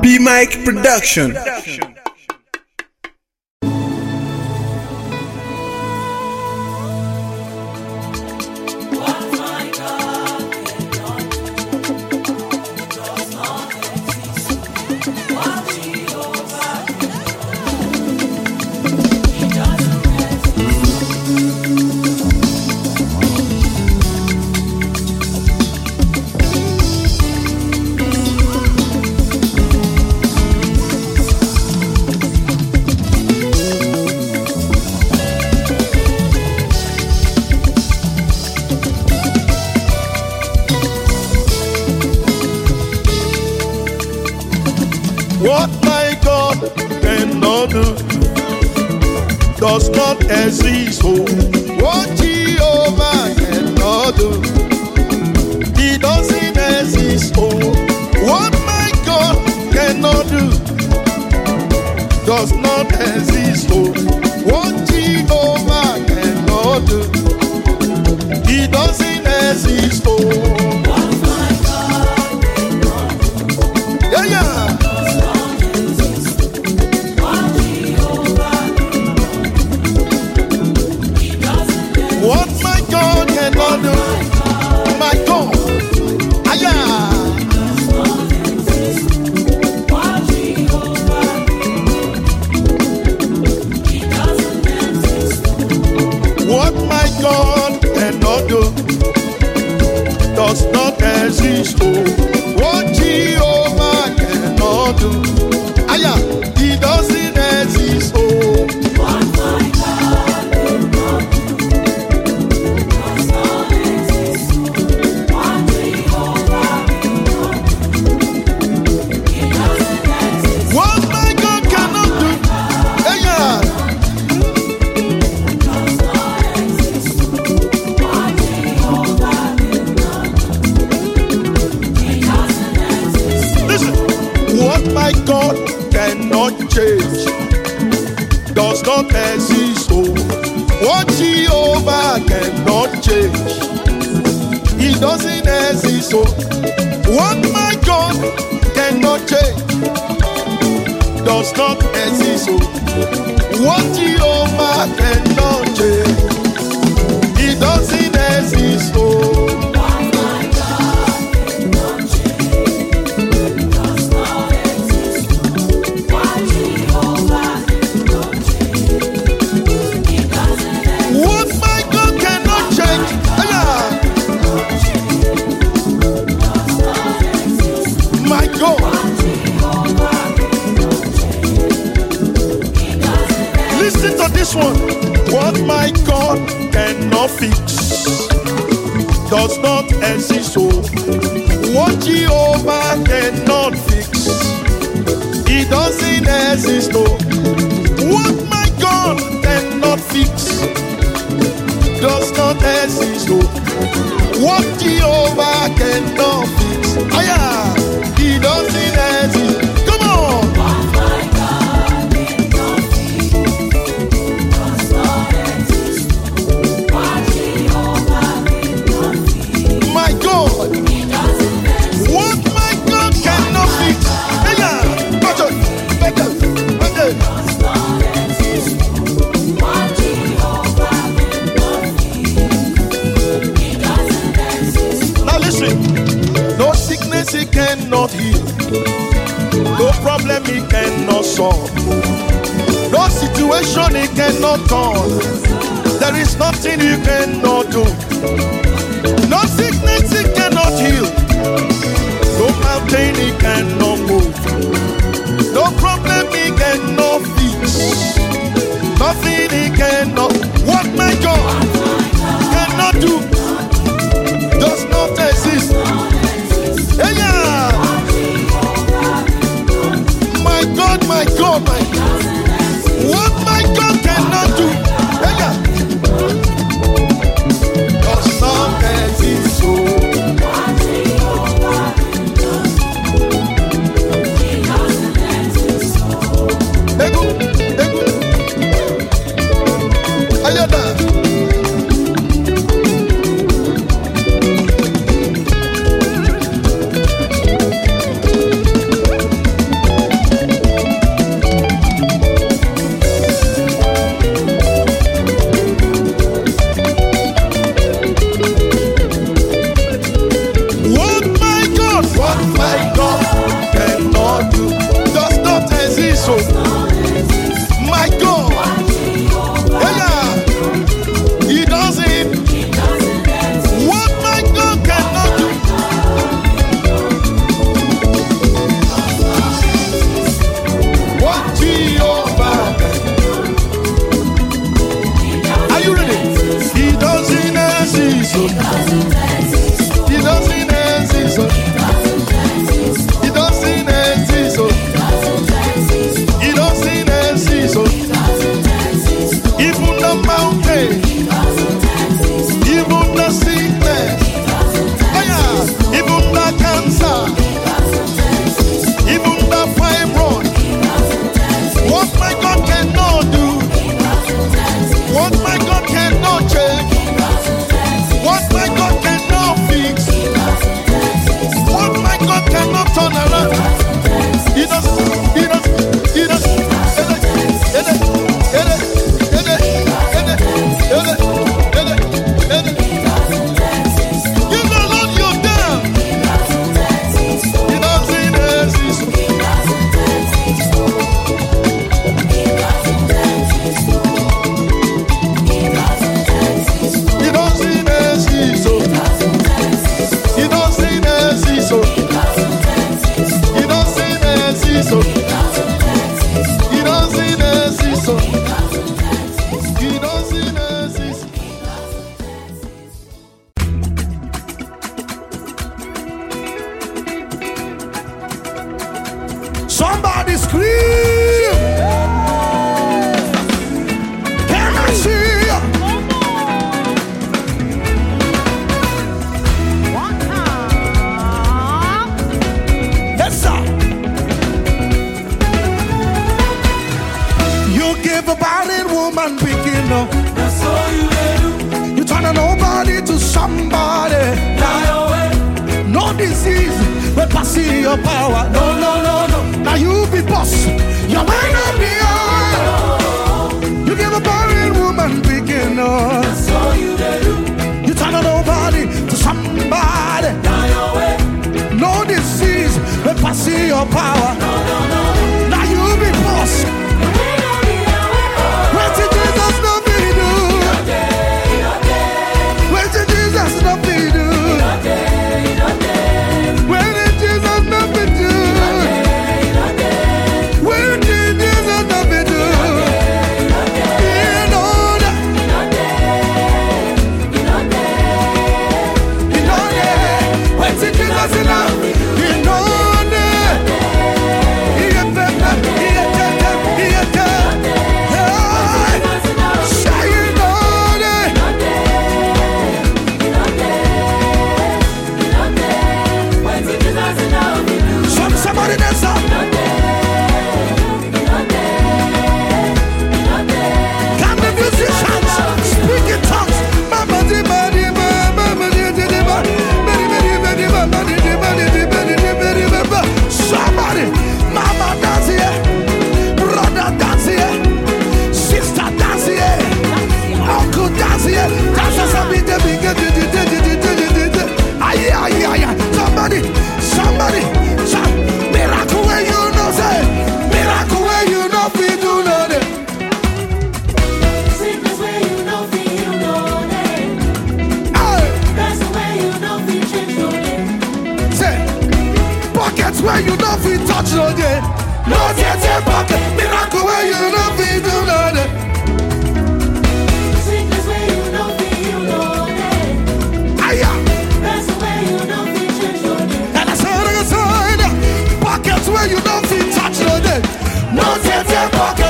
Mike Production. What my God cannot do does not exist. Oh, what Jehovah cannot do, He doesn't exist. Oh, what my God cannot do does not exist. Oh, what Jehovah cannot do, He doesn't exist. Oh, what my God cannot do, yeah. What my God cannot do, my God, what my God cannot do does not exist. Oh, what Jehovah cannot do, He doesn't exist. Oh, what my God cannot my God cannot change does not exist. Oh, what Jehovah cannot change, He doesn't exist. Oh, what my God cannot change does not exist. Oh, what Jehovah cannot change, He doesn't exist. Oh, listen to this one. What my God cannot fix does not exist. So what Jehovah cannot fix, He doesn't exist. Oh, what my God cannot fix does not exist. Oh, what Jehovah cannot fix, He doesn't exist. Come on. What my God cannot fix, now listen, no sickness He cannot heal, no problem He cannot solve, no situation He cannot turn, there is nothing He cannot do. No sickness He cannot heal, no mountain He cannot move, no problem He cannot fix, nothing He cannot. What my God cannot do does not exist. Hey, yeah. My God, my God, my God. What my God cannot do, hey, yeah, does not exist. Somebody scream. Can I see you? Yes, sir. You give a barren woman picking up. That's all you do. You turn a nobody to somebody. Fly away. No disease, but passing your power. No, no, no, no. Now you be boss. You might not be all. You give a barren woman picking up. That's all you do. You turn a nobody to somebody. Fly away. No disease, but passing your power. No, no, no. Now you be boss. Where did Jesus not be do? Where did Jesus not be do? Where did Jesus not be do? Where did Jesus not be do? You know that. You know that. Where did Jesus not be do? You know that. He had better. He had better. He had better. Somebody dance up. Can the musicians speak in tongues? Somebody, mama dance here, brother dance here, sister dance here, uncle dance here. Somebody, somebody. Miracle where you know, say. Miracle where you know, we do know that. Sickness where you know, feel no day. Hey, That's the way you know, we change no day. say. Pockets where you know, we touch no day. No day, pocket. Miracle where you know, we do know that. Sickness where you know, feel no day. Aya. That's the way you know, we change no day. And I said, pockets where you know, we touch no day. No day, pocket.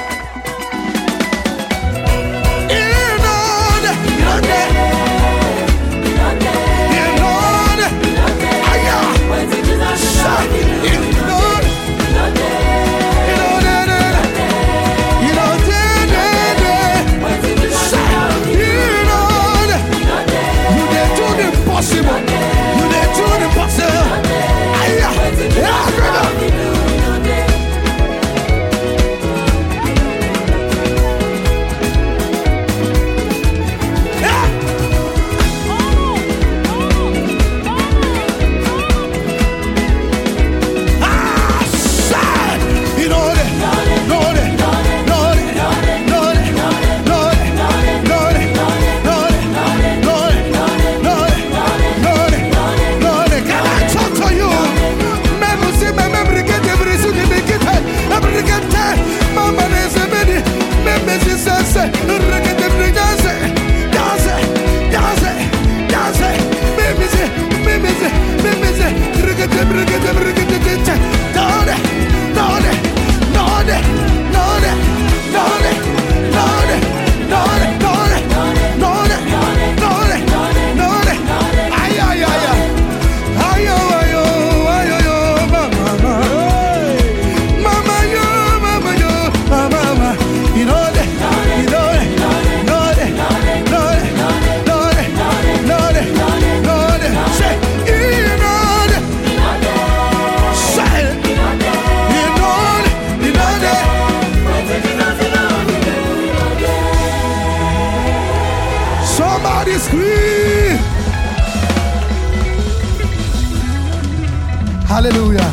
Hallelujah.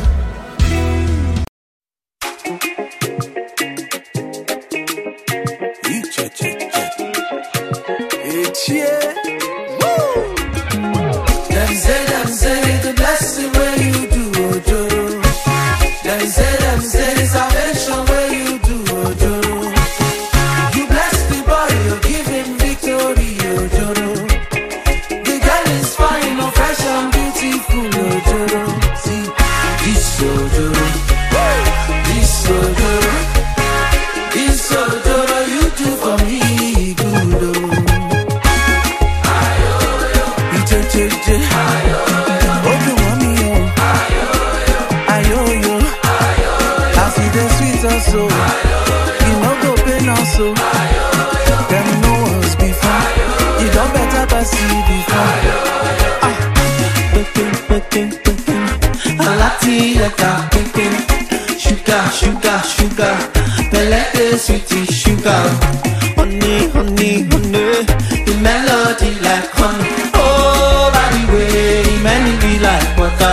Them say the blessing where you do, Ojoro. Them say salvation where you do, Ojoro. You bless the boy, you give him victory, Ojoro. The girl is fine, no fresh and beautiful, Ojoro. See, this Ojoro. party like a pimpin'. Sugar, sugar, sugar, pelete sweetie sugar. Honey, honey, honey, the melody like honey. Oh, by the way, the melody like water.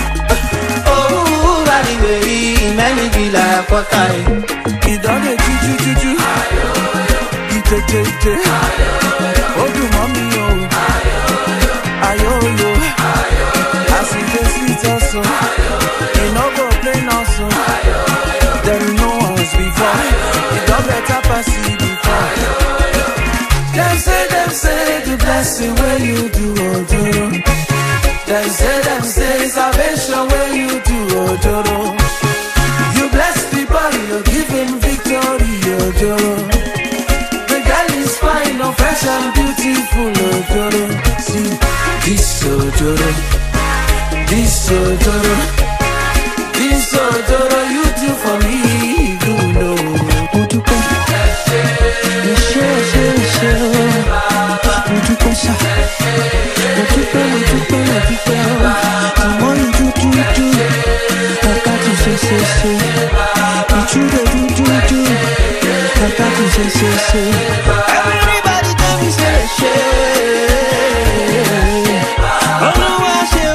Oh, by the way, the melody like water. You don't get juju, you take. Oh, do mommy, oh, ayo, yo. I see the sweet also. You know go play now, so there no one's before. You don't better pass it before. Them say the blessing where you do, oh, do. Them say salvation where you do, oh, do. You bless the body, you give him victory, oh, do. The girl is fine, no fresh and beautiful, oh, do. See, this, oh, do. This, oh, do. This Ojoro you do for me, you know. Odupe, the more you do, I got to say. You do, I got to say. Everybody tell me say. Oh no, I say,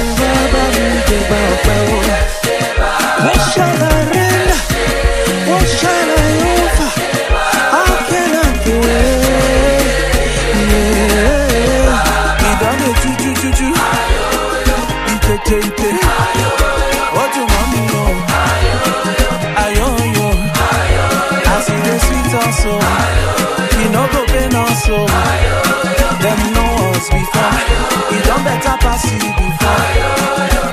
what shall I render? What shall I offer? How can I pray? Yeah. You done it, ju. You take. What you want me know? Ayo. I see the sweet also. You know go pain also. Them know us before. You don't better pass it before.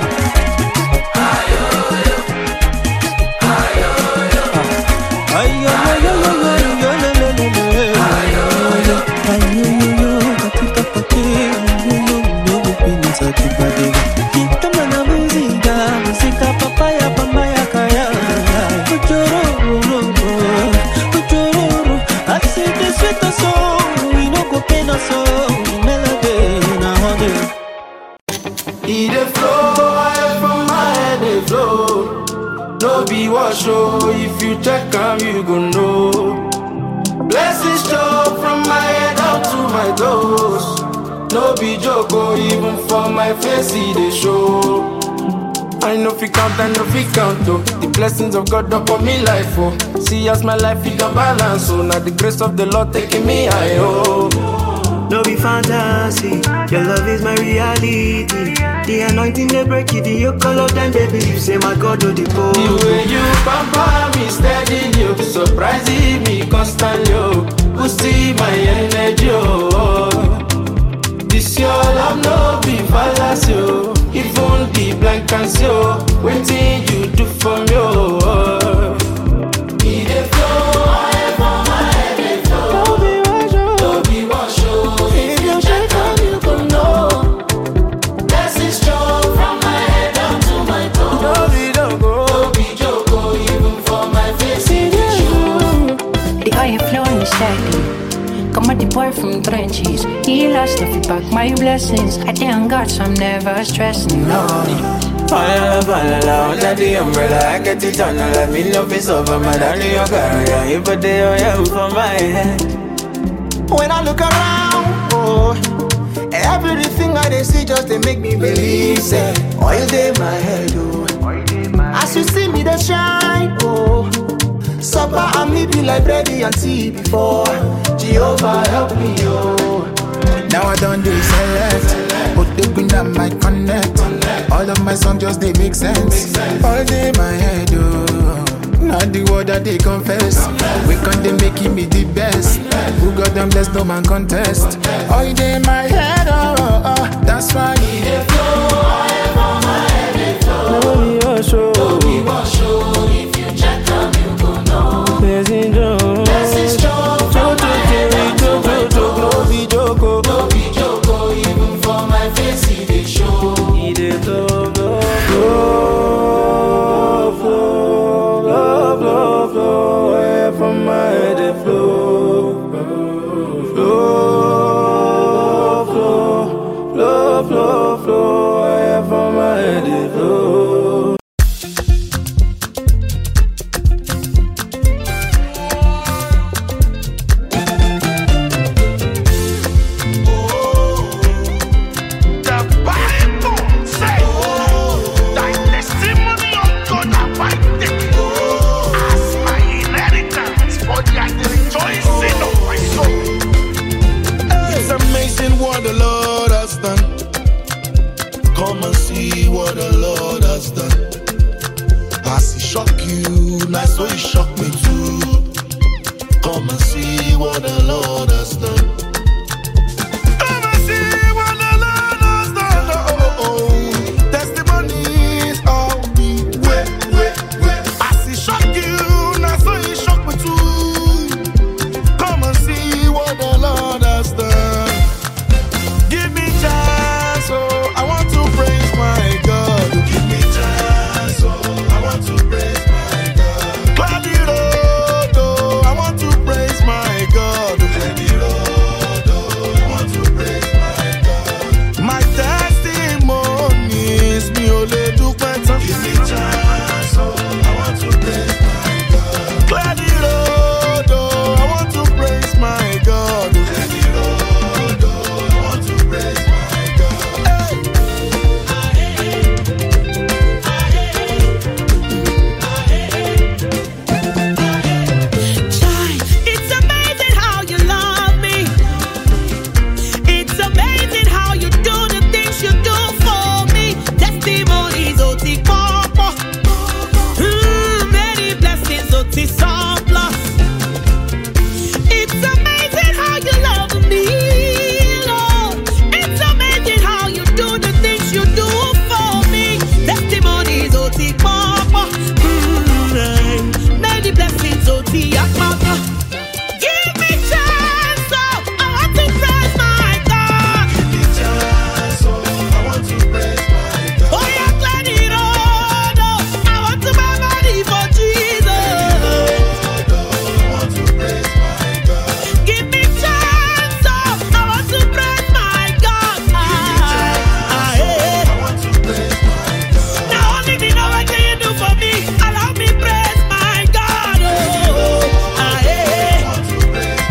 Show if you check them, you gon' know. Blessings show from my head out to my toes. No be joke, or even for my face, see they show. I know fi count, oh. The blessings of God upon me life, oh. See as my life it a balance, oh. Now the grace of the Lord taking me high, oh. No be fantasy, your love is my reality. The anointing they break it, you call out and baby, you say my God do the pole. The way you pamper me steady, you surprising me constantly, oh. Who see my energy, oh. This your love no be fallacy, oh. Even the blank can see, oh. Waiting you do for me, oh. It a flow, I for my head, it flow. Don't be wash, oh. If you check on you can know. Blessings strong from my head down to my toe. Don't be joke, oh. Even for my face, it is show. The oil flowing is steady. Come at the boy from trenches. He lost the feedback, my blessings. I thank God, so I'm never stressing, no. Fall under the umbrella, I get it on. Let me know it's over, my darling, your career. You put the oil for my head. When I look around, oh, everything I see just they make me believe, say, oil in my head, oh. As you see me, they shine, oh. Supper and me be like bready and tea before. Jehovah help me, oh. Now I don't do select, but the green that might connect. All of my songs just they make sense. All day my head, oh. Not the word that they confess. We can't they making me the best. Who got them blessed, no man contest. All day my head, oh. That's why It flow, I am on my head, it flow. Don't be wash, oh. If you check them, you go know. Blessings strong from my head down to my toe. Don't be joke, oh. Even for my face, it they show. Flow, air from my head, it flow. Flow, shock you, now so you shock me too. Come and see what the Lord has done. Come and see what the Lord has done. Testimonies all the way. As he shock you, now so he shock me too. Come and see what the Lord has done. Give me chance, oh, I want to praise my God. Give me chance, oh, I want to praise my God. Climb the road, oh, I want to praise my God. Climb the road, oh, I want to praise my God. My testimony is me only do better. Give me chance, oh, I want to praise my God. Climb the road, oh, I want to praise my God. Climb the road, oh, I want to praise my God. It's amazing how you love me. It's amazing how you do the things you do for me. Testimonies, oh, tick papa. Many blessings, oh, tick surplus. It's amazing how you love me, Lord. It's amazing how you do the things you do for me. Testimonies, oh, tick papa. Many blessings, oh, tick papa. Give me chance, oh, I want to praise my God. Give me chance, oh, I want to praise my God. Oh, yeah, clear the road, oh, I want to buy body for Jesus. I want to praise my God. Give me chance, oh, I want to praise my God. I want to praise my God. Now only the know what you do for me. Allow me praise my God. Oh, I want to praise my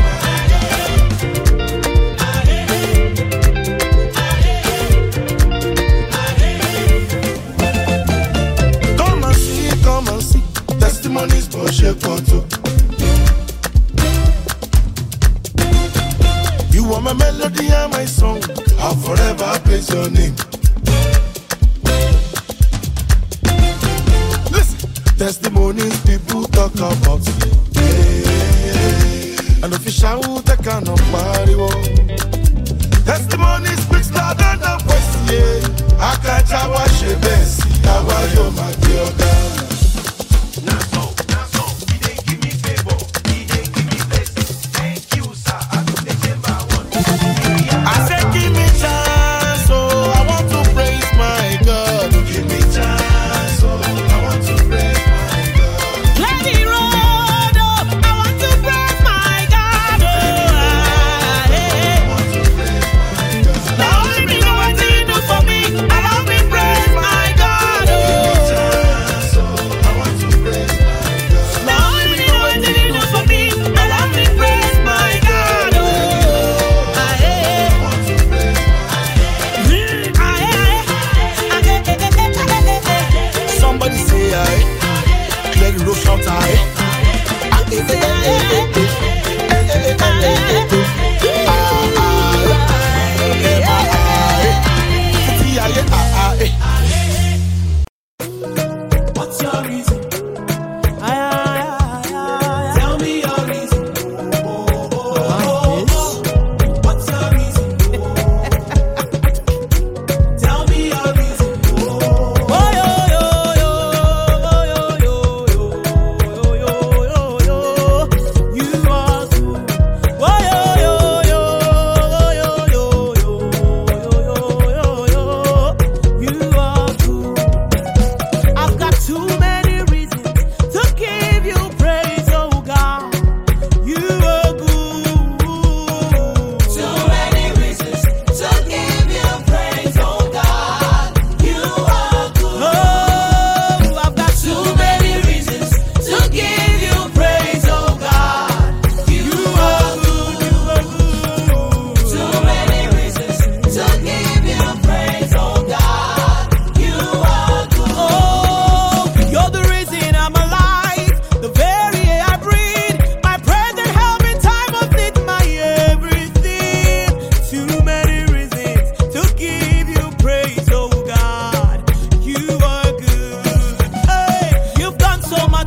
God. Come and see. Testimonies for Shekoto. You are my melody and my song. I'll forever praise your name. Listen, testimonies people talk about. And official take on a party. Testimony speaks louder than voice. I can't wash your best. How are you, my dear God? I said, give me chance, oh, I want to praise my God. Give me chance, oh, I want to praise my God. clear the road, oh, I want to praise my God. I want to praise my God. Now only me know what you do for me. Allow me praise my God. Chance, oh, I want to praise my God. Now only me know what you do for me. Allow me praise my God. Somebody say I, let the road shout What's your reason? Tell me your reason. What's your reason? Tell me your reason. You are good. You are good. I've got too many reasons.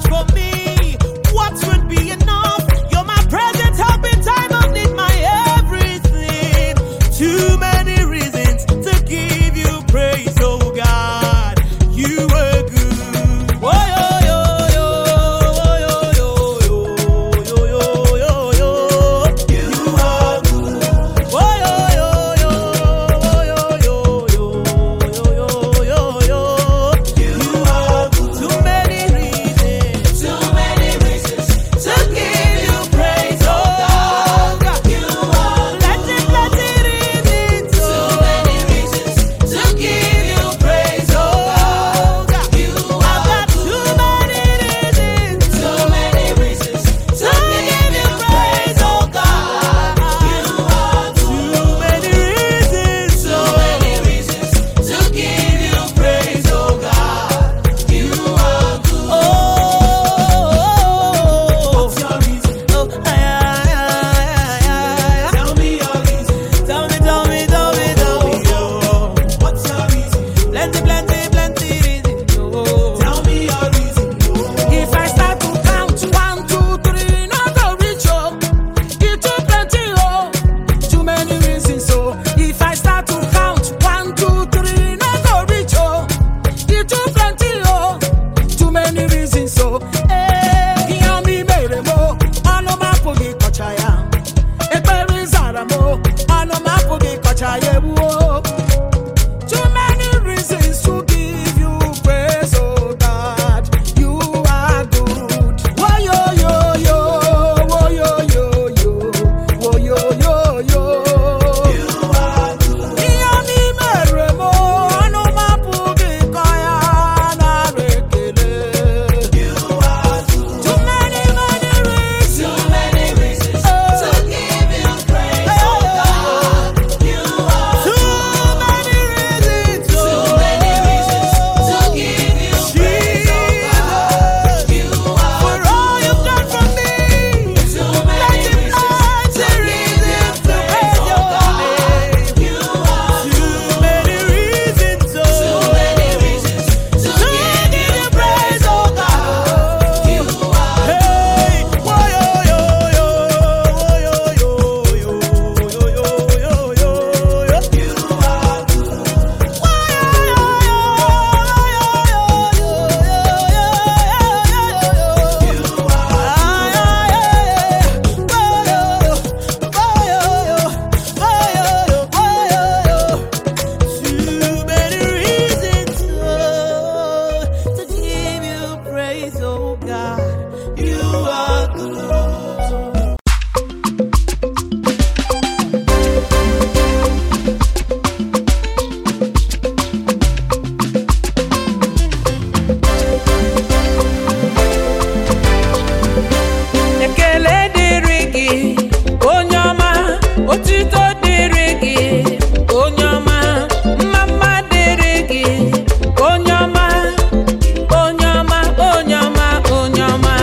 for me, what would be enough? You're my present help in time of need, my everything. Too many reasons to give you praise, oh God. You were good. Oh, yo, yo, yo, yo, yo, yo, yo, yo, yo, yo. You are good. Oh, yo, yo, yo, yo, yo, yo, yo, yo, yo, yo. You are good. Too many reasons to give you praise, oh God. You are plenty reasons. Too many reasons to give you praise, oh God. You I've got too many reasons. Too many reasons to give you praise, oh God. You are too many reasons. So many reasons to give you praise, oh God. You are good. What's your reason? Tell me your reason. Tell me, oh. What's your reason? Plenty reasons, oh. Tell me your reason, oh. If I start to count 1, 2, 3, not go reach, oh. It too plenty, oh. Too many reasons, so if I start to count 1, 2, 3, not go reach, oh. It too plenty, oh. Too many reasons, so hear me, baby, mo. Ano mapugi kochaya. Eberi zara mo. Ano mapugi kochaya, wo. Too many reasons to give you praise, oh God. You are good. Oh yo yo yo, oh yo yo yo, oh yo yo yo. You are good. Hear me, mere mo. Ano mapugi koya na rekele. You are good. Too many reasons. Too many reasons to give you praise, oh God. You are too many reasons. Too many reasons to give you praise, oh God. You are for all you've done for me. Too many reasons to give you praise, oh God. You are too many reasons. Too many reasons to give you praise, oh God. You are hey, whoa yo yo yo, whoa yo yo yo, yo yo yo yo. You are good. Whoa yo yo yo, yo yo yo. You too many reasons to give you praise, oh God. You are good. Ekele dịrị gị, onye ọma, otito dịrị gị, onye ọma, mma dịrị gị, onye ọma, onye ọma, onye ọma, onye ọma.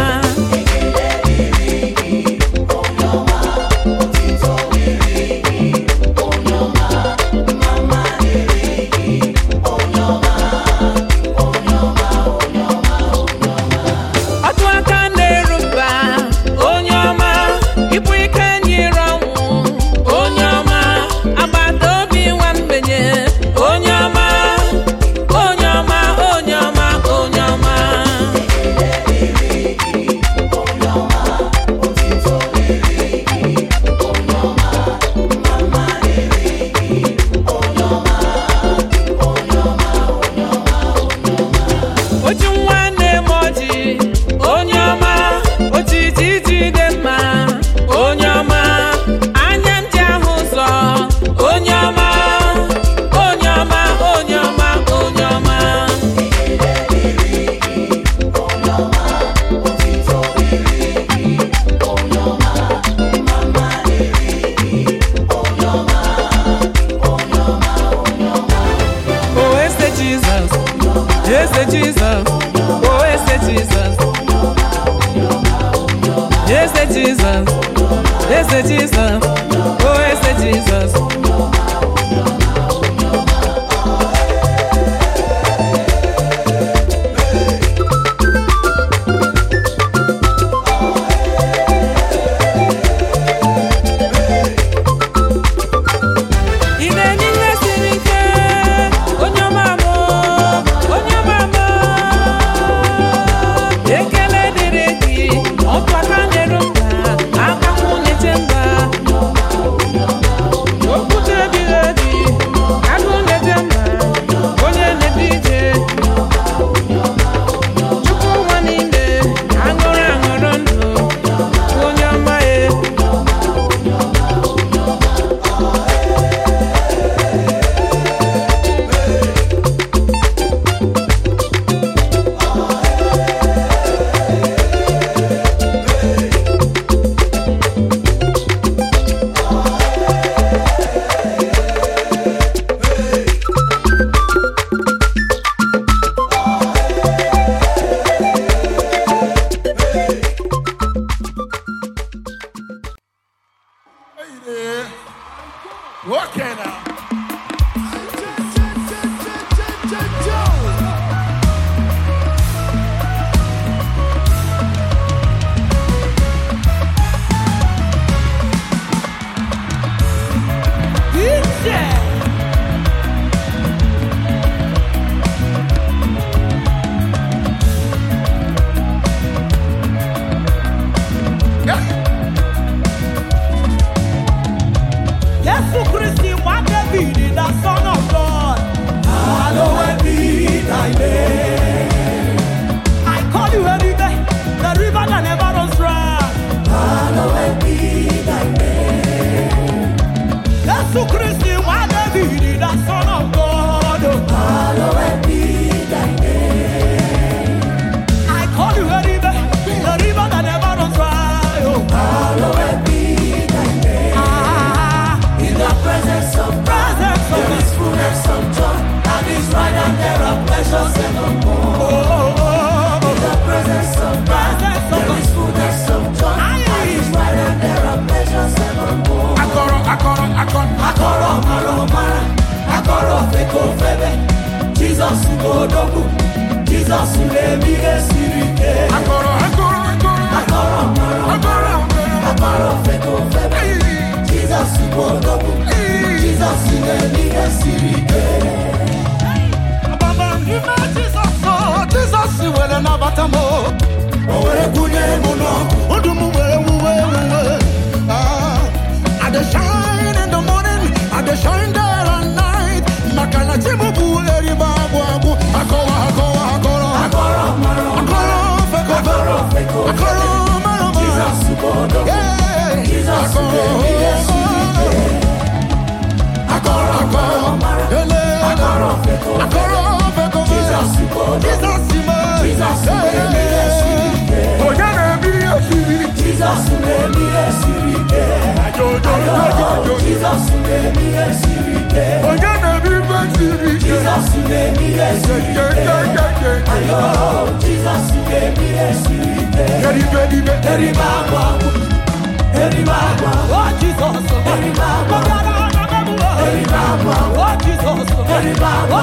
Otu aka na-eruba, onye ọma, ibu ike nyere ọnwụ, onye ọma, agbata obi nwa mgbenye, onye ọma, onye ọma, onye ọma, onye ọma. Oji nwa na-eme ọjị, onye ọma, ojiji dị mma, onye ọma, anya ndị ahụ ụzọ, onye ọma, onye ọma, onye ọma, onye ọma. Oh, este Jesus, este Jesus, oh, este Jesus, este Jesus, este Jesus, oh, este Jesus. Jesus name is sirike. Akoro feko febe. Jesus bodogu. Jesus name is sirike. Baba nime Jesus so Jesus wele na batamo. Owere kunye muno. Odumu we. I dey shine in the morning. I dey shine there at night. Makana chimu buleri babu. Akoro feko. Akoro maro. Jesus bodo. Jesus Akoro maro. Akoro feko. Jesus bodo. Jesus Jesus name is sirike. Jesus name is sirike. Jesus name is sirike. Ayo, Jesus name is sirike. Eribagwa, oh Jesus, Eribagwa, oh Jesus, Eribagwa,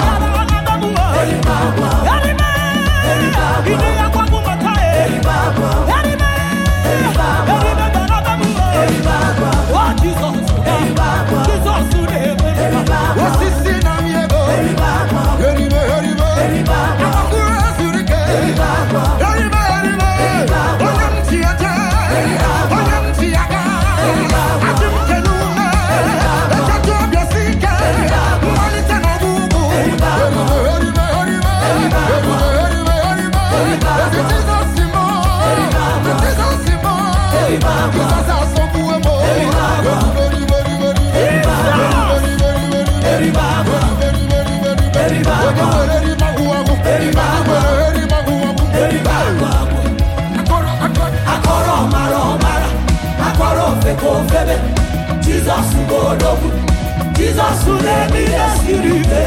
Jesus bodogu. Jesus name is sirike.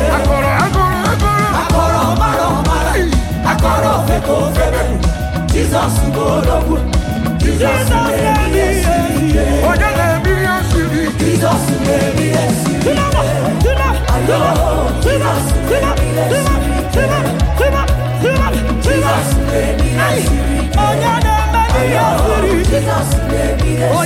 Akoro maro. Akoro feko febe. Jesus bodogu. Jesus name is sirike. Jesus name is sirike. Ayo, Jesus name is sirike. Jesus name is sirike. Ayo, Jesus name is sirike.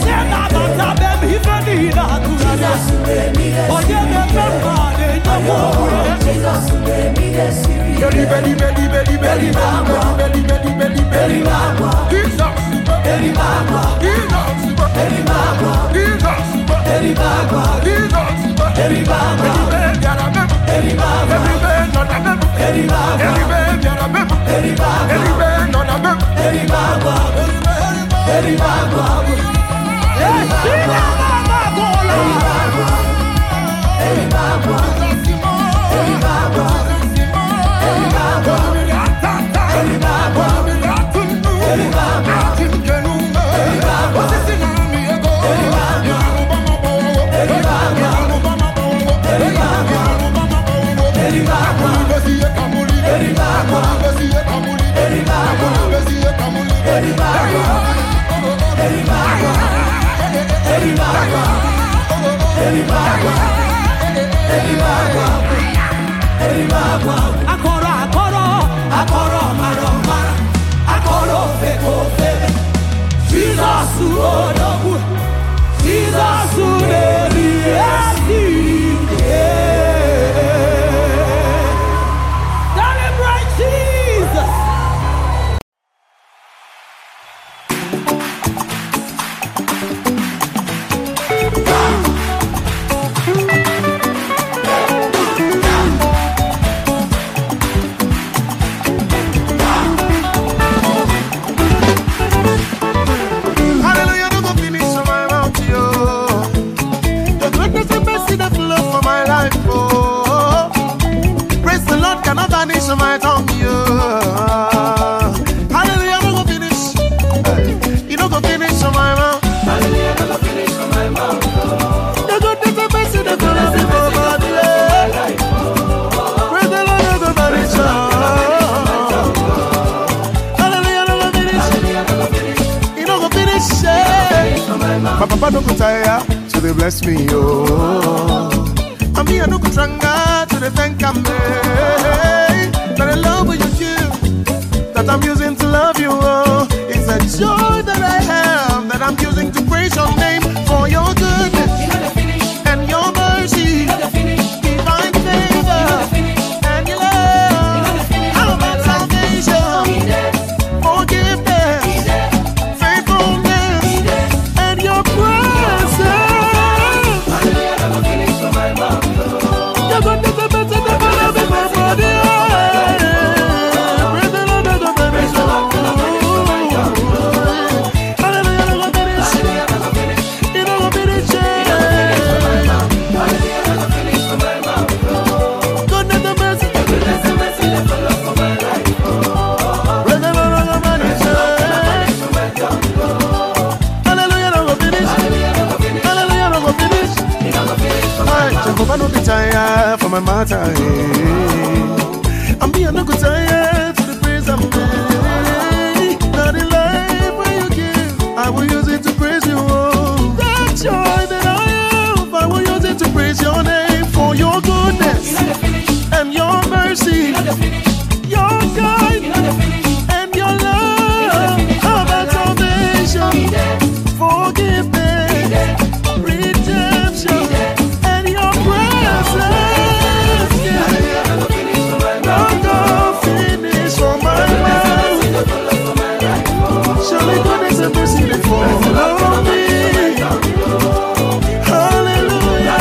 Akoro maro. Akoro feko febe. Jesus odogu. Jesus celebrate Jesus. My tongue, hallelujah, no go finish. You no go finish on my mouth. Hallelujah, no go finish on my mouth. The goodness and mercy, the goodness and mercy, praise the Lord, no go finish. Hallelujah, no go finish. You no go finish. My papa no go tire till they bless me, oh. And me I no go tranga till they thank me. But I love what you do. that I'm using to love you. Oh, it's a joy that I have that I'm using to praise your name for your goodness and your mercy, divine favor and your love. How about salvation, forgiveness, faithfulness, and your presence? Jehovah no be tired for my matter. I'm being no good tired to the praise I'm made. Not the life when you give, I will use it to praise you. Oh, that joy that I have, I will use it to praise your name for your goodness and your mercy, your guidance and your love. How about salvation, forgiveness, redemption? Surely goodness and mercy they follow me. Hallelujah.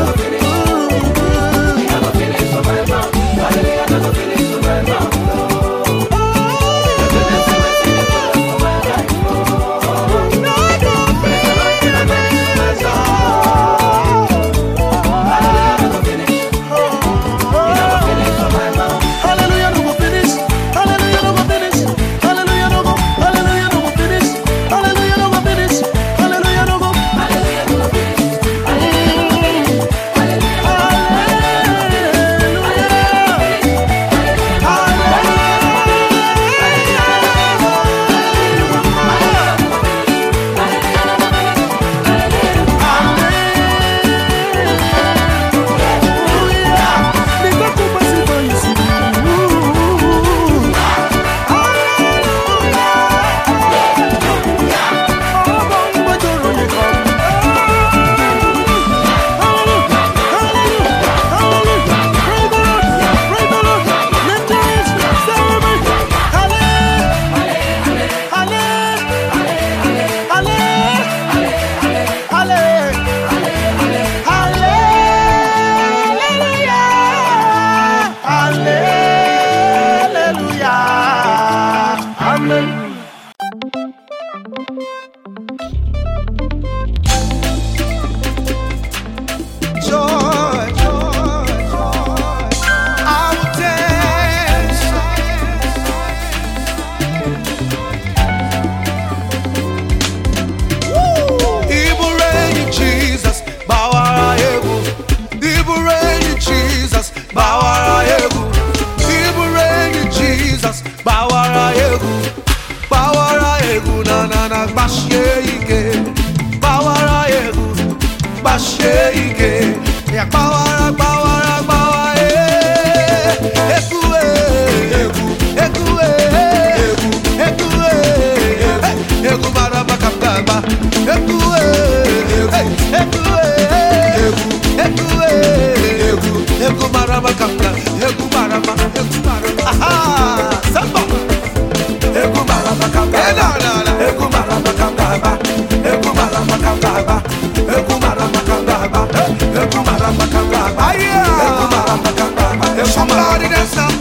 Somebody dance now.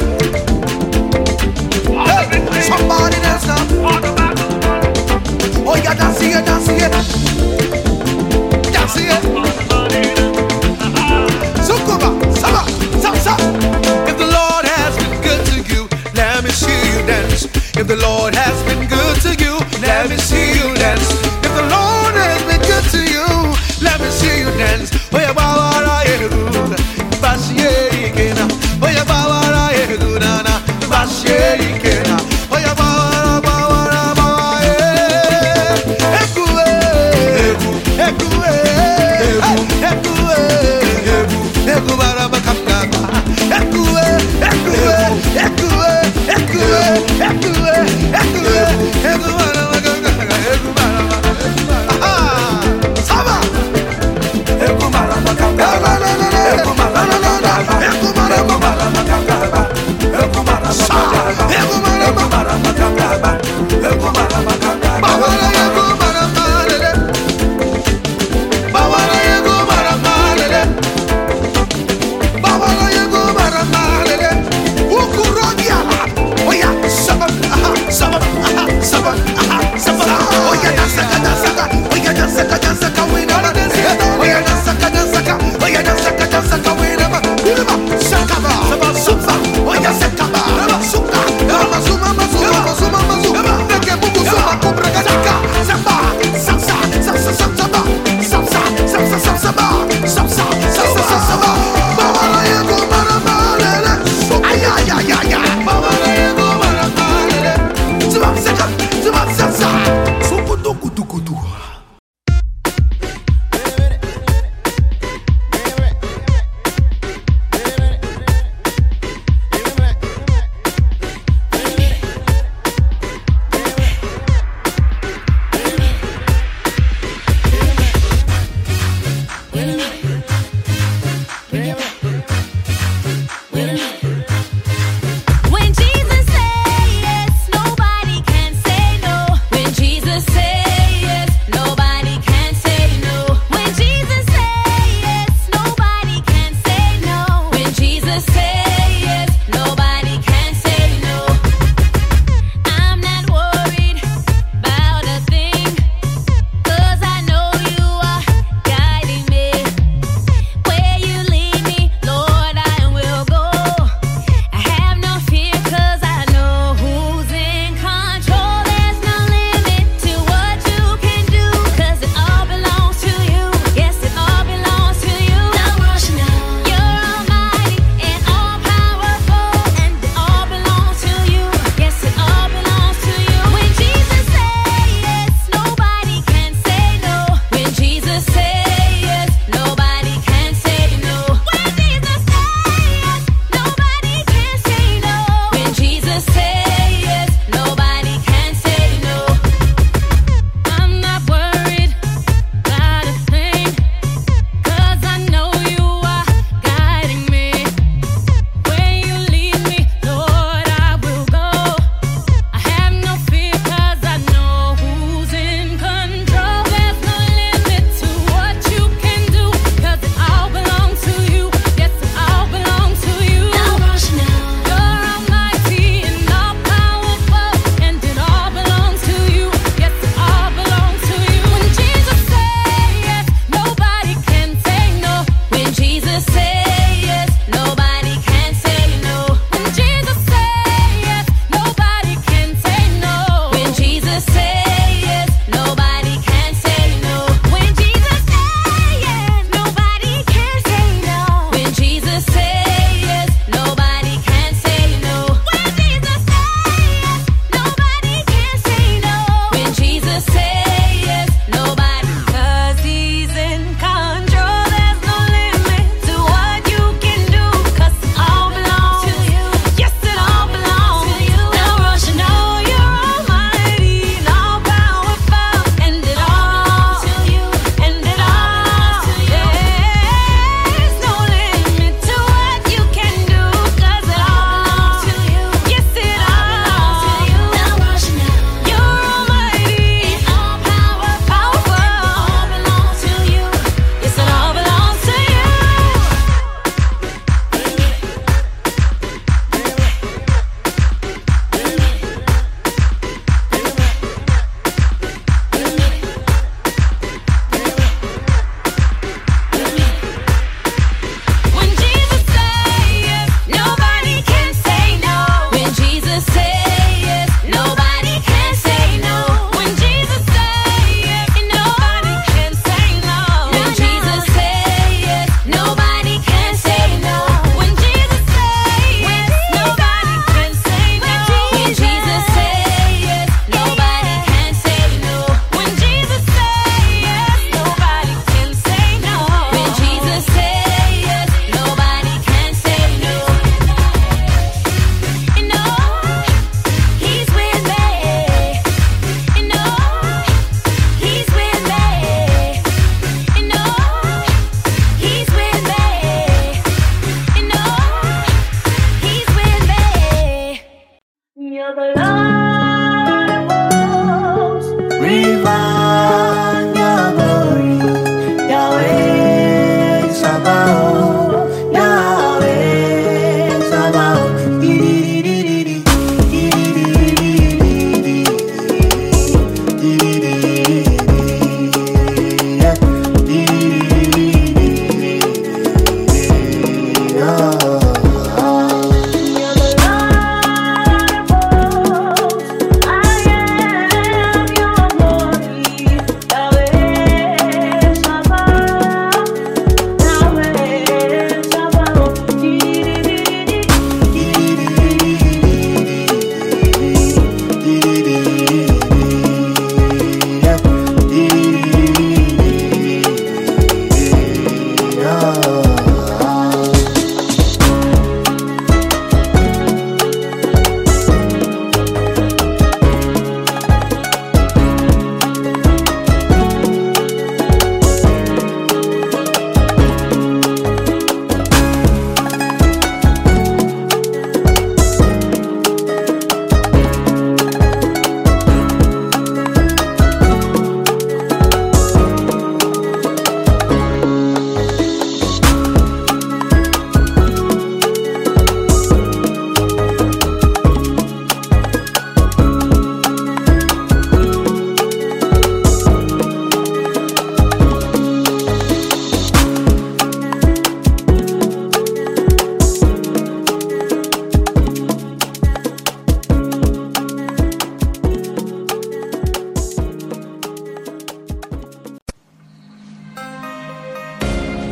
Somebody dance now. Oh, yeah, dance here, dance here. Dance here. Sukuba, Saba, Saba. If the Lord has been good to you, let me see you dance. If the Lord has been good to you, let me see you dance. If the Lord has been good to you, let me see you dance. Oh, yeah, Baba, yeah, good. Bashi, Kena. Oh, yeah, Baba, yeah, good. Bashi, Kena. Oh, yeah, Baba, Baba, yeah. Ekue, Ekue, Ekue, Ekue, Baraba, Kapkaba. Ekue, Ekue, Ekue, Ekue, Ekue.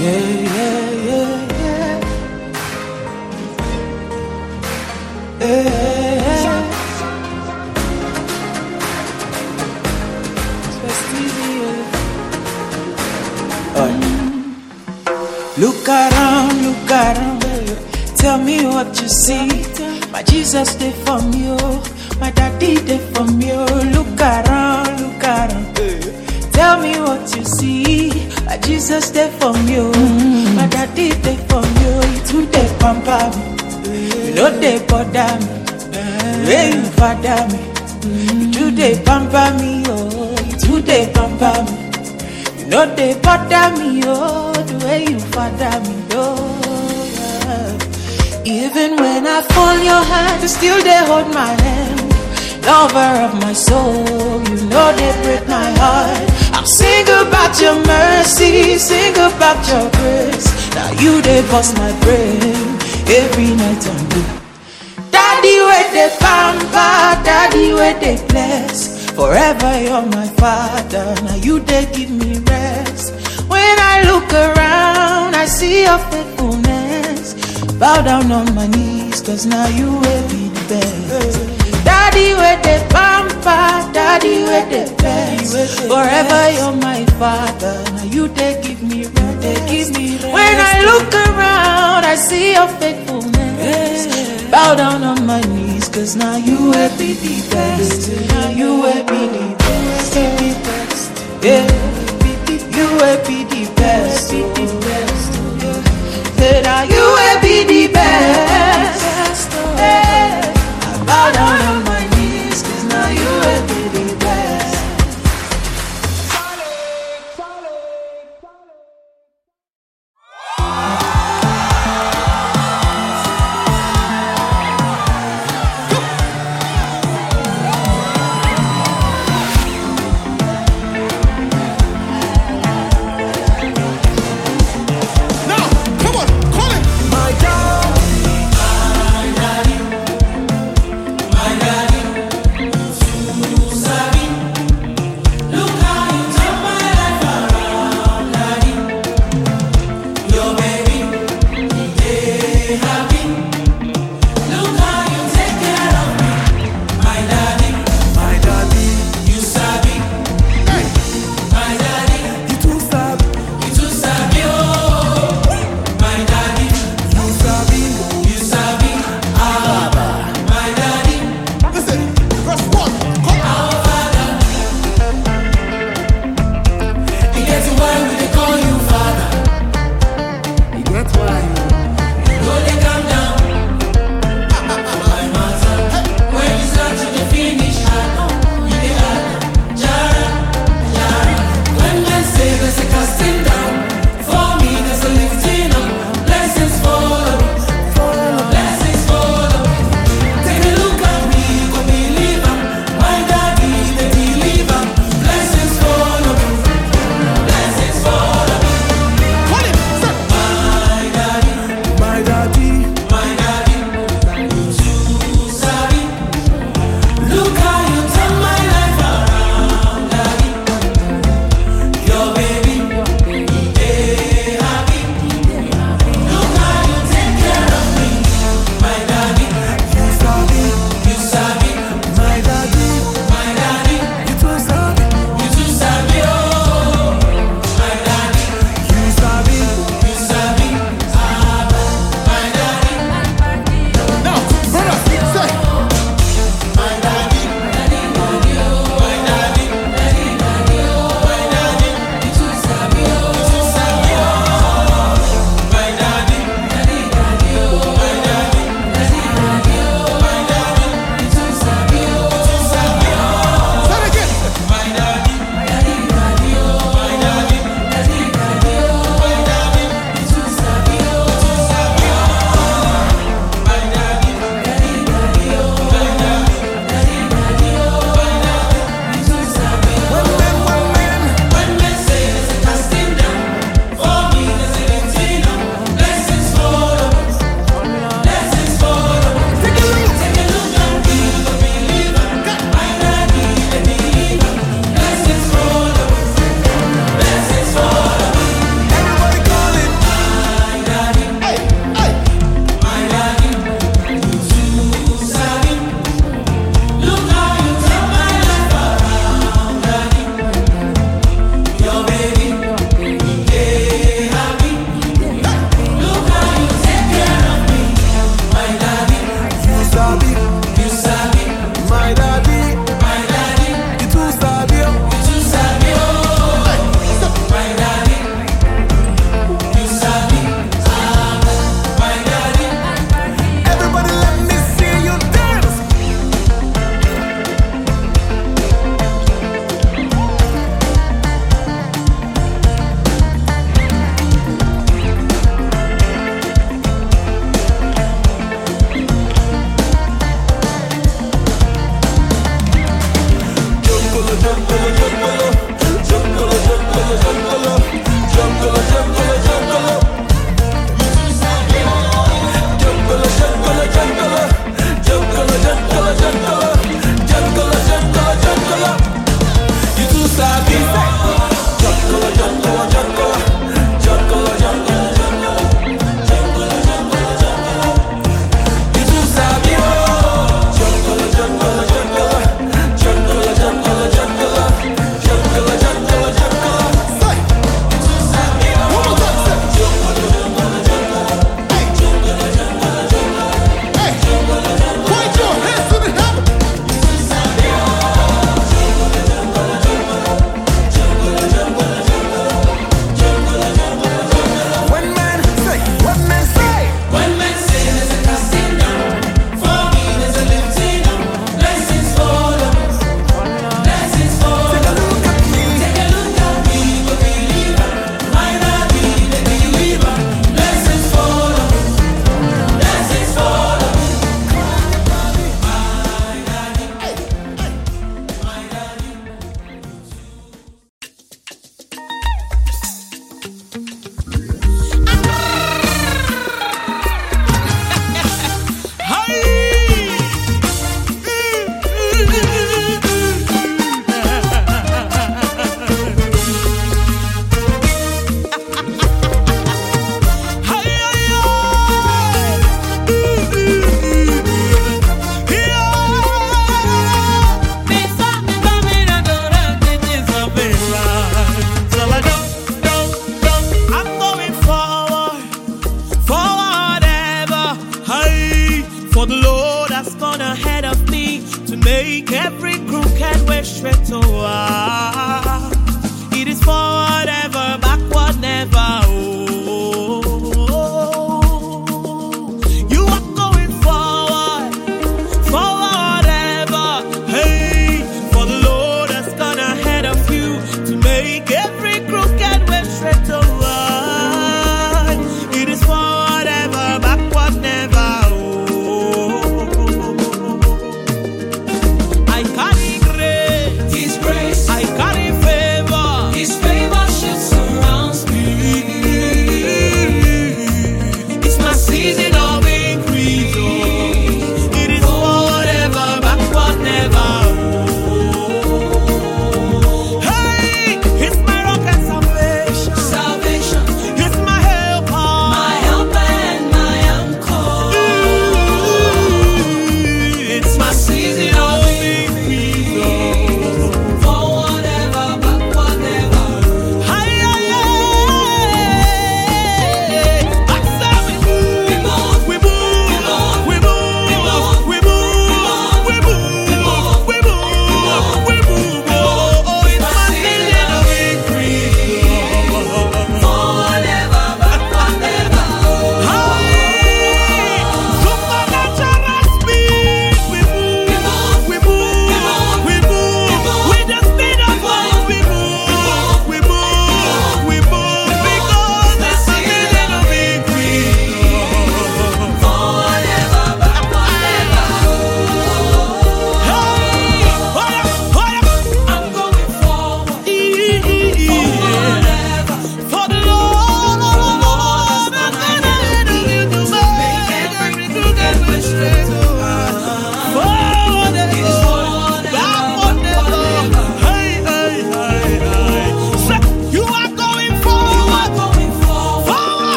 Yeah, yeah, yeah, yeah. Yeah. Look around, tell me what you see. My Jesus did for me, oh. My daddy did for me, oh. Look around, tell me what you see. My Jesus did for me, oh. My daddy did for me, oh. You too dey pamper me, you know they bother me. Where you father me, you too dey pamper me, oh. You too dey pamper me. No, they bother me, oh, the way you father me, oh, yeah. Even when I fall your hand, you still they hold my hand. Lover of my soul, you know they break my heart. I'll sing about your mercy, sing about your grace. Now you they bust my brain every night and day. Daddy where they pamper, daddy where they bless. Forever you're my father, now you they give me rest. When I look around, I see your faithfulness. Bow down on my knees, cause now you will be the best. Daddy where they pamper, daddy where they bless. Forever you're my father, now you they give me rest. When I look around, I see your faithfulness. Bow down on my knees, cause now you will be the best. Now you will be the best. Yeah. You will be the best. Yeah. Now you will be the best. Yeah. I bow down on my knees, cause now you will be the best.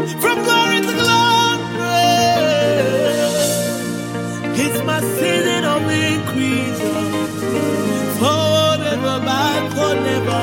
from glory to glory. It's my season of increase. Forever, back forever.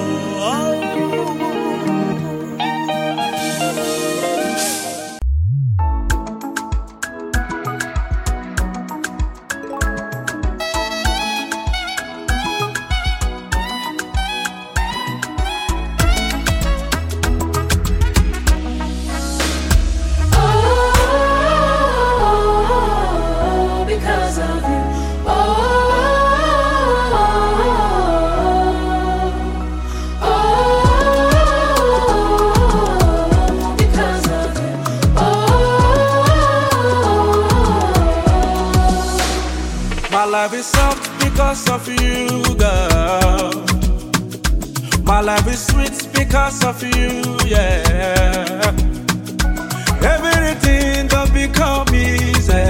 My life is up because of you, girl. My life is sweet because of you, yeah. Everything don't become easy.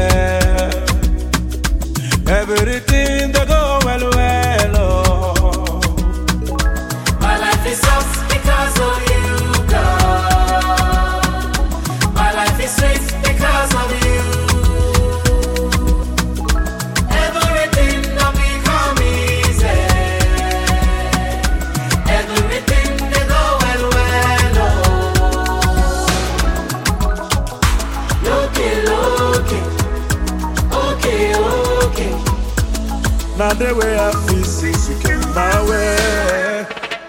Everything that go well, well, oh. My life is up because of you, girl. My life is sweet because of you. Now the way I feel since you came my way.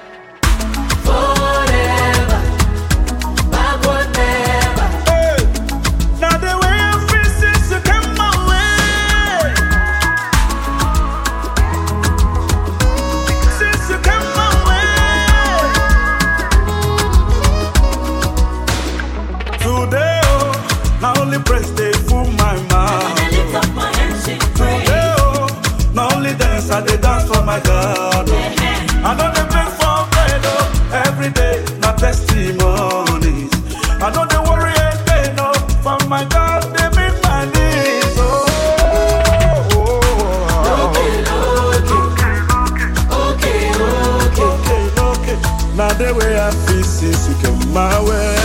Forever, backward never. Hey. Now the way I feel since you came my way. Since you came my way. Today, oh, not only praise they fool my mind. I lift up my hands in praise. Not only dance, I dey dance for my God. I know they beg for bread every day, not testimonies. I know they worry again, no, for my God, they meet my needs. Okay. Now the way I feel since you came my way.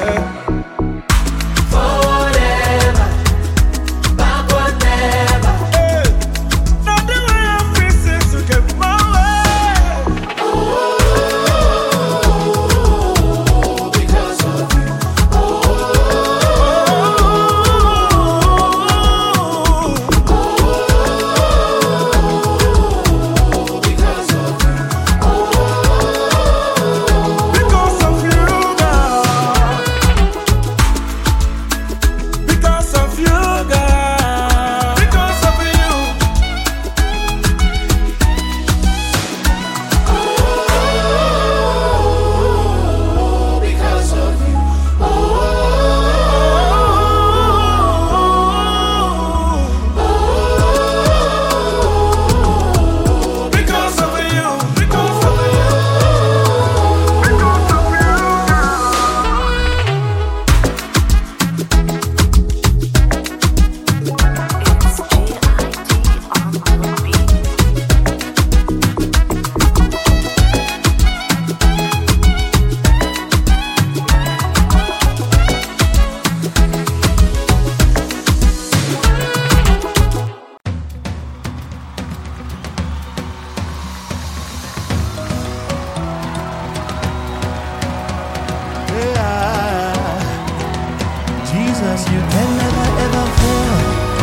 Jesus, you can never ever fail.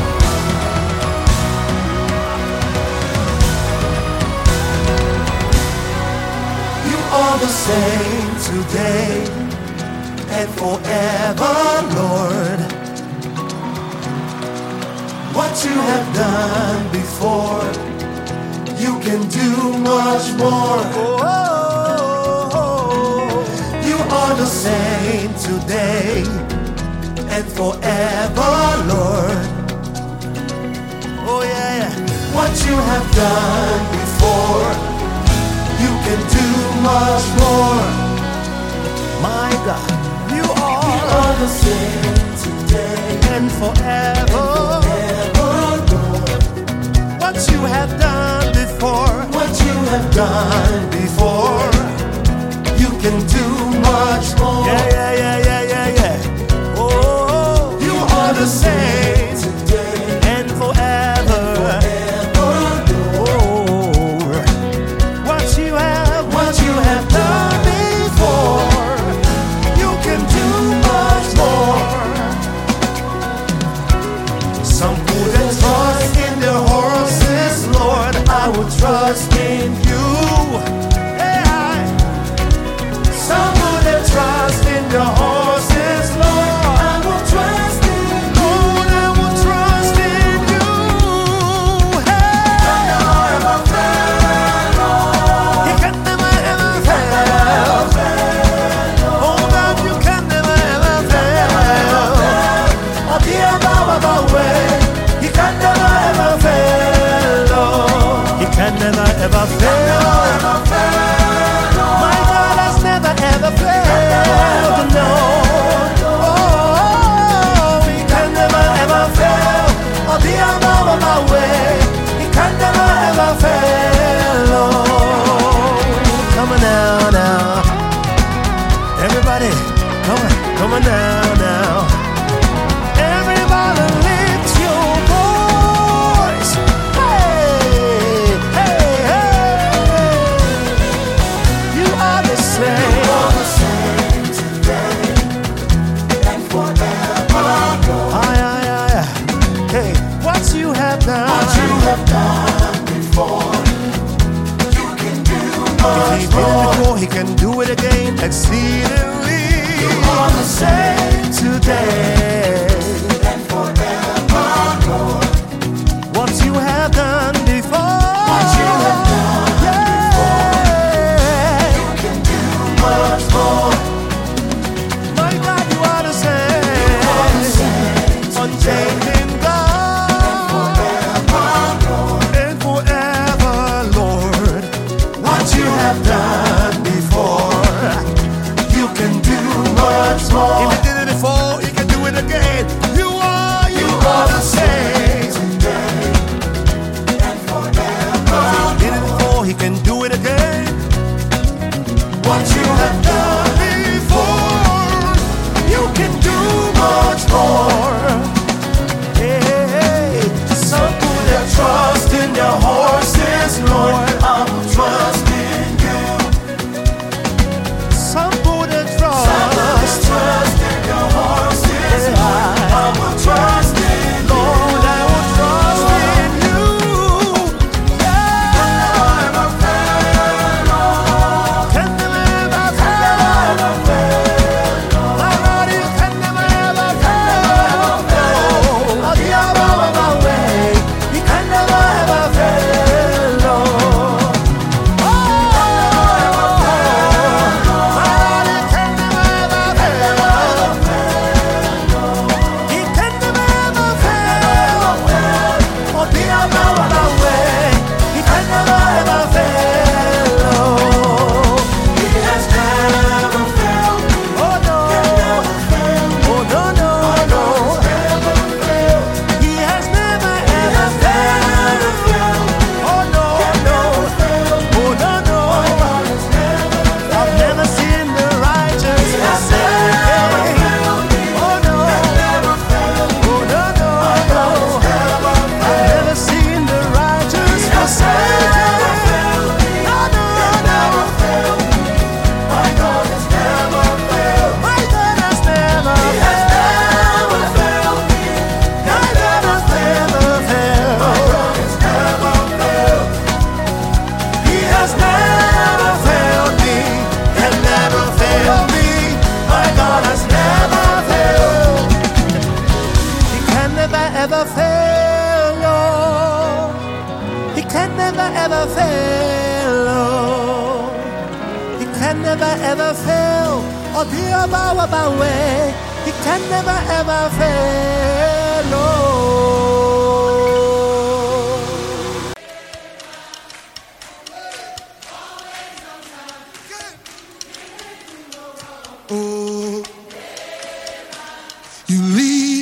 You are the same today and forever, Lord. What you have done before, you can do much more. You are the same today and forever, Lord. Oh yeah. What you have done before, you can do much more. My God, you are the same today and forever, Lord. What you have done before, what you have done before, you can do much more. Yeah. now. Everybody lift your voice. Hey, hey, hey. You are the same. You are the same today and forever. Aye. Hey, what you have done. What you have done before. You can do much more. If he did it before, he can do it again. Exceedingly. You are the same today and forever, Lord. What you have done before. What you have done before. You can do much more. My God, you are the same. You are the same. Unchanging God. And forever, Lord. What you have done before. You can do much more. If you did it before, you can do it again. You are the same today and forever. If he did it before, he can do it again. What you have done before, you can do much more. Hey, some put their trust in their horses, Lord. I'm trusting you. Some put their trust in your horses, Lord. I will trust in you. Lord, I will trust in you. Yeah. Can never fail. My Lord, you can never fail. Oh, the hour of my way, you can never ever fail, Lord. Oh, my Lord, you can never ever fail. He can never ever fail. Oh, the hour of my way, he can never ever fail, Lord. He has never failed. Oh no. Oh no, no, no. He has never ever failed. Oh no, no. Oh no, no. I've never seen the righteous forsaken. Oh no. Oh no, no, no. I've never seen the righteous forsaken. No, no, no. My God has never failed. My God has never failed. My God has never failed. He has never failed me and never failed me. My God has never failed. He can never ever fail, Lord. He can never ever fail, Lord. He can never ever fail. Or the hour of our way, he can never ever fail, Lord. Oh, you lead,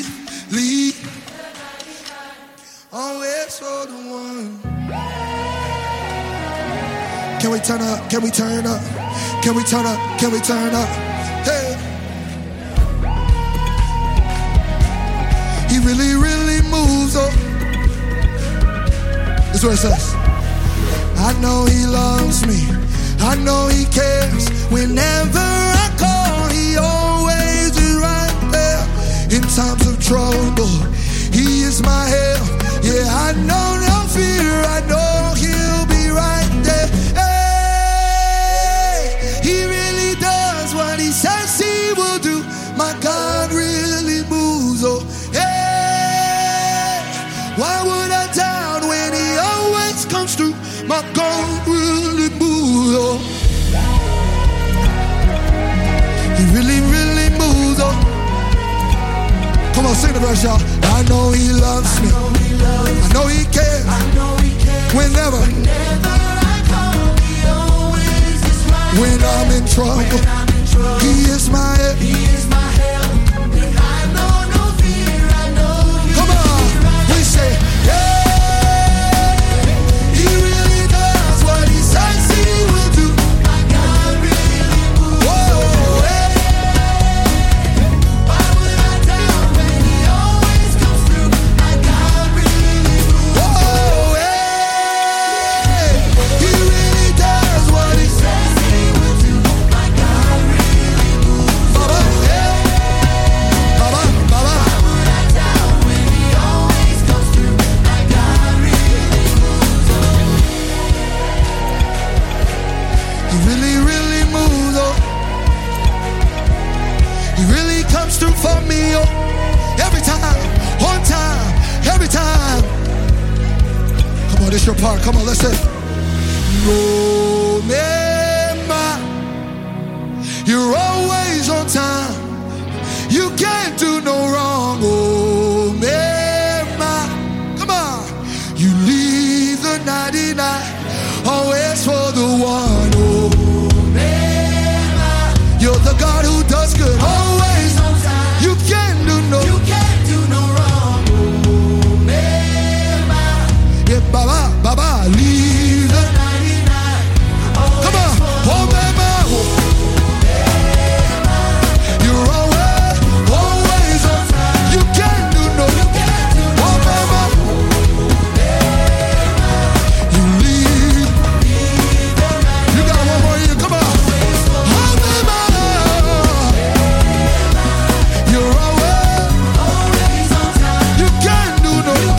always for the one. Can we turn up? Can we turn up? Can we turn up? Can we turn up? Hey. He really, really moves up. This is what it says. I know he loves me. I know he cares. Whenever I call, he always is right there. In times of trouble, he is my help. Yeah, I know no fear. I know he'll be right there. Hey, he really does what he says he will do. My God really moves. Oh, hey, why would I doubt when he always comes through? My God really moves. Oh, he really, really moves. Oh, come on, sing the verse, y'all. I know he loves me. I know he cares. Whenever I call, he always is right. When I'm in trouble, he is my help. I know no fear. I know he. Come on, we say, yeah. He really does what he says he will do. My God really moves. Whoa, hey. It's your part. Come on, let's say. No, you're always on time. You can't do no wrong. Oh, come on. You leave the 99, always for the one. Oh, you're the God who does good. Always on time. You can't do no wrong. Oh, yeah, Baba, leave the 99. Come on, oh, you're always on time. You can't do no wrong. You leave. You got one more year. Come on. You're always on time. You can't do no wrong.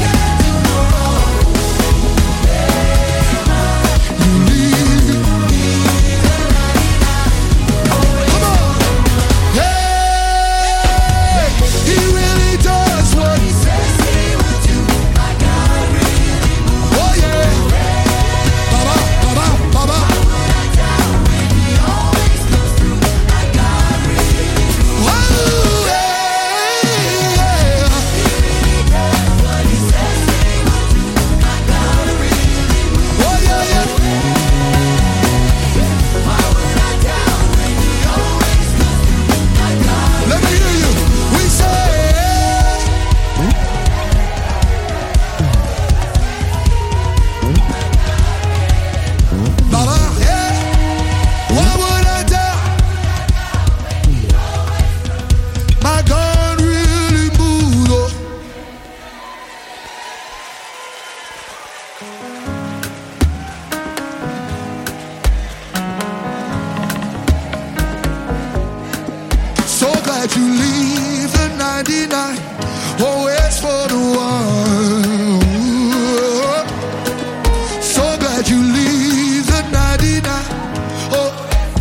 You leave. Come on. Hey, he really does what he says he will do. My God really moves. Oh yeah. Baba. He always comes through. My God really moves. Oh yeah. He really does what he says he will do. My God really moves. Oh yeah. Why would I doubt when he always comes through? My God. Let me hear you. We say. Baba, yeah. Why would I doubt? My God really moved. Oh. So glad you leave the 99, always for the one. So glad you leave the 99. Oh,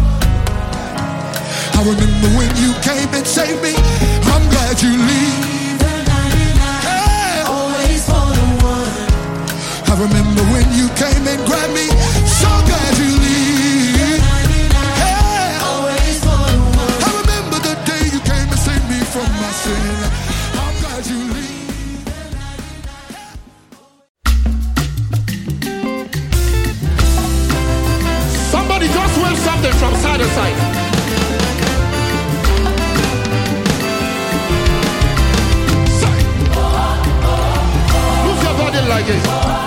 I remember when you came and saved me. I'm glad you leave the 99. Hey. Always for the one. I remember when you came and grabbed me. So glad you leave. Hey. Always for the one. I remember the day you came and saved me from my sin. I'm glad you leave. Somebody just wave something from side to side. Side. Move your body like this.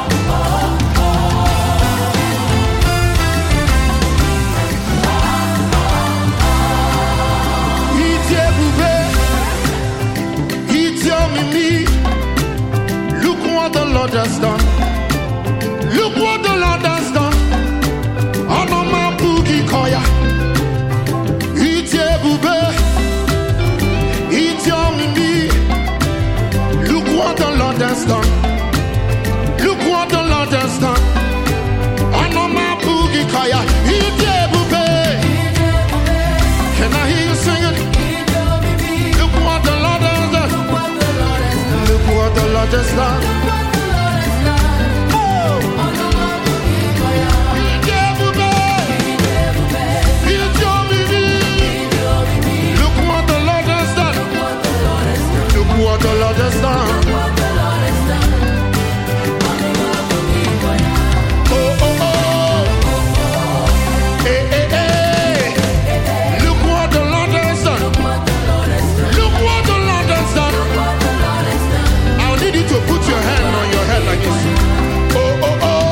Look what the Lord has done. Look what the Lord has done. Anoma Puki Koya. Look what the Lord has done. Look what the Lord has done. Anoma Puki Koya. Can I hear you sing it? Look what the Lord has done. Look what the Lord has done. What the Lord has done. Oh, oh, oh. Hey, hey, hey. Look what the Lord has done. Look what the Lord has done. I'll need you to put your hand on your head like this. Oh, oh, oh.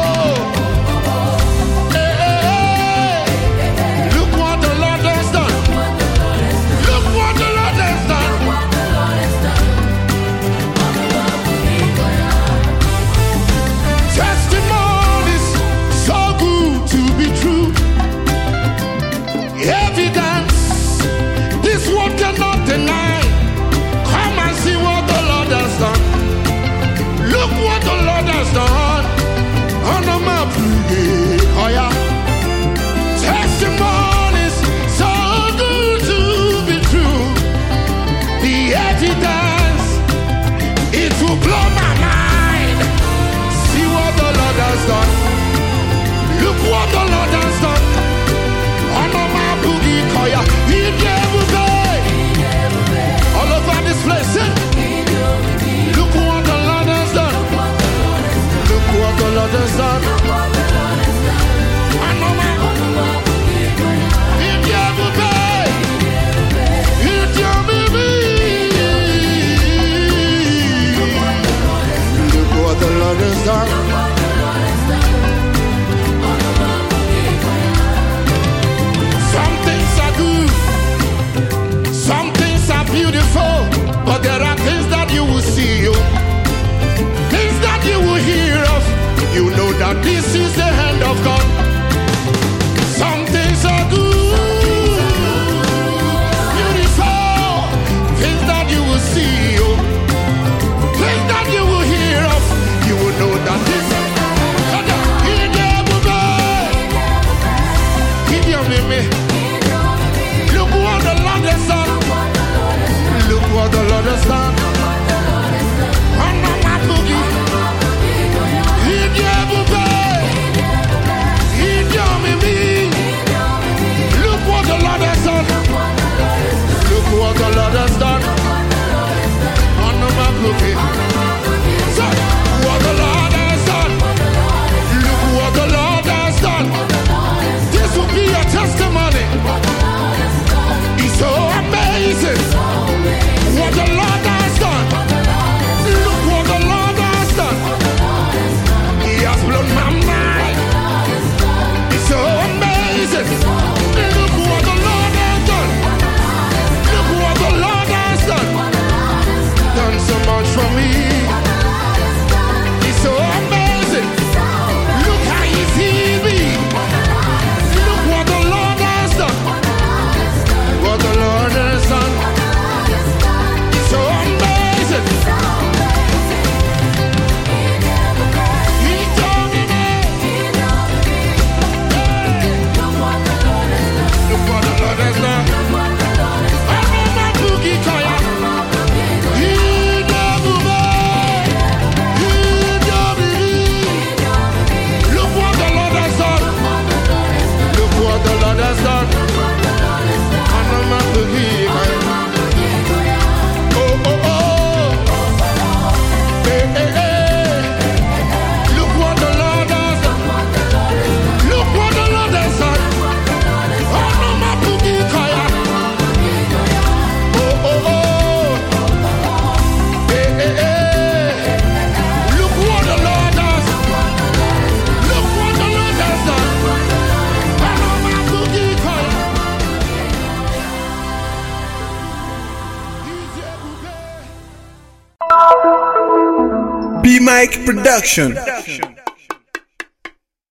Hey, hey, hey. Look what the Lord has done. Look what the Lord has done. Testimonies so good to be true. Evidence, this one cannot deny. Come and see what the Lord has done. Look what the Lord has done. On the map, oh yeah. Testimonies so good to be true. The evidence, it will blow my mind. See what the Lord has done. Look what the Lord has done. Honor my boogie choir. He never pay. All over this place. Look what the Lord has done. Look what the Lord has done. Honor my boogie choir. He never pay. He never pay. Look what the Lord has done. Some things are good, some things are beautiful, but there are things that you will see, things that you will hear of. You know that this is the hand of God. Some things are good, beautiful, things that you will see, things that you will hear of. You will know that this is me. Look what the Lord has done. Look what the Lord has done. Honor my boogie. He never pay. He gave me. Look what the Lord has done. Look what the Lord has done. Honor my boogie. So, what the Lord has done. Look what the Lord has done. This will be a testimony. It's so amazing what the Lord has done. Look what the Lord has done. He has blown my mind. It's so amazing. Look what the Lord has done. Look what the Lord has done. Done so much for me. It's so amazing. Look how he sees me. What the Lord has done. What the Lord has done. It's so amazing. He told me that. Look what the Lord has done. I know my boogie choir. He never made. He never did. Look what the Lord has done. Look what the Lord has done. Honor my boogie choir. Oh, oh, oh. Hey, hey, hey. Look what the Lord has done. Look what the Lord has done. Honor my boogie choir. Oh, oh, oh. Hey, hey, hey. Look what the Lord has done. Look what the Lord has done. Honor my boogie choir. B Mike Production.